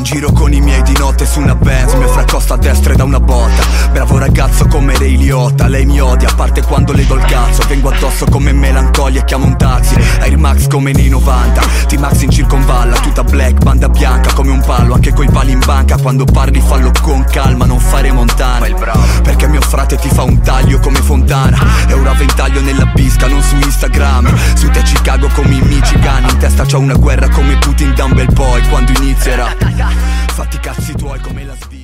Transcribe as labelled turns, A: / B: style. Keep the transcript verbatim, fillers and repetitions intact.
A: giro con i miei di notte su una Benz, mio fracosta a destra e da una botta. Bravo ragazzo come Ray Liotta, lei mi odia a parte quando le do il cazzo. Vengo addosso come melancolia e chiamo un taxi. Air Max come nei novanta, T-Max in circonvalla, tutta black, banda bianca come un palo. Anche coi pali in banca, quando parli fallo con calma, non fare montana. Perché mio frate ti fa un taglio come Fontana. E ora ventaglio nella bisca, non su Instagram. Su te Chicago come i Michigan. In testa c'ho una guerra come Putin da un bel poi. Quando inizierà, fatti i cazzi tuoi come la Svizzera.